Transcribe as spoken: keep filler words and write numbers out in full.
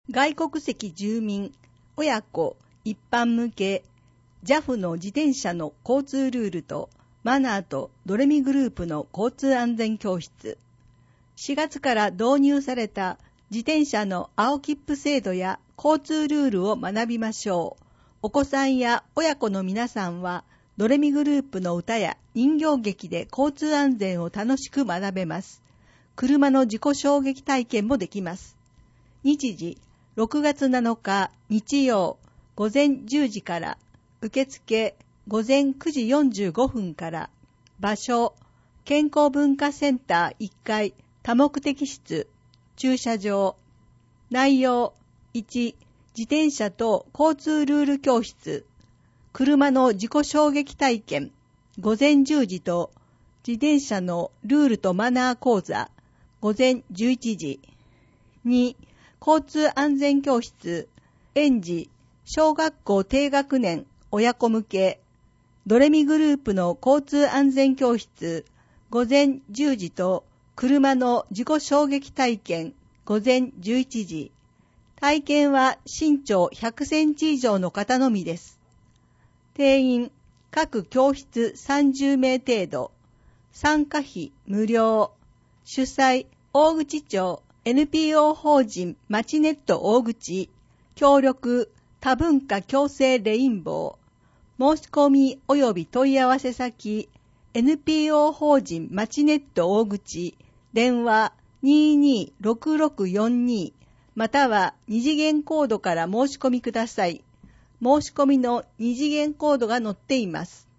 外国籍住民、親子、一般向け、ジャフ の自転車の交通ルールとマナーとドレミグループの交通安全教室。しがつから導入された自転車の青切符制度や交通ルールを学びましょう。お子さんや親子の皆さんは、ドレミグループの歌や人形劇で交通安全を楽しく学べます。車の事故衝撃体験もできます。日時、ろくがつなのか日曜、午前じゅうじから、受付午前くじよんじゅうごふんから、場所、健康文化センターいっかい多目的室、駐車場。内容、いち、自転車と交通ルール教室、車の事故衝撃体験、午前じゅうじと、自転車のルールとマナー講座、午前じゅういちじ。に、交通安全教室、園児、小学校低学年、親子向け、ドレミグループの交通安全教室、午前じゅうじと、車の事故衝撃体験、午前じゅういちじ。体験は身長ひゃくセンチ以上の方のみです。定員、各教室さんじゅうめい程度。参加費無料。主催、大口町 エヌピーオー 法人マチネット大口。協力、多文化共生レインボー。申し込み及び問い合わせ先、エヌピーオー 法人マチネット大口。電話 にーにーろくろくよんに、または二次元コードから申し込みください。申し込みの二次元コードが載っています。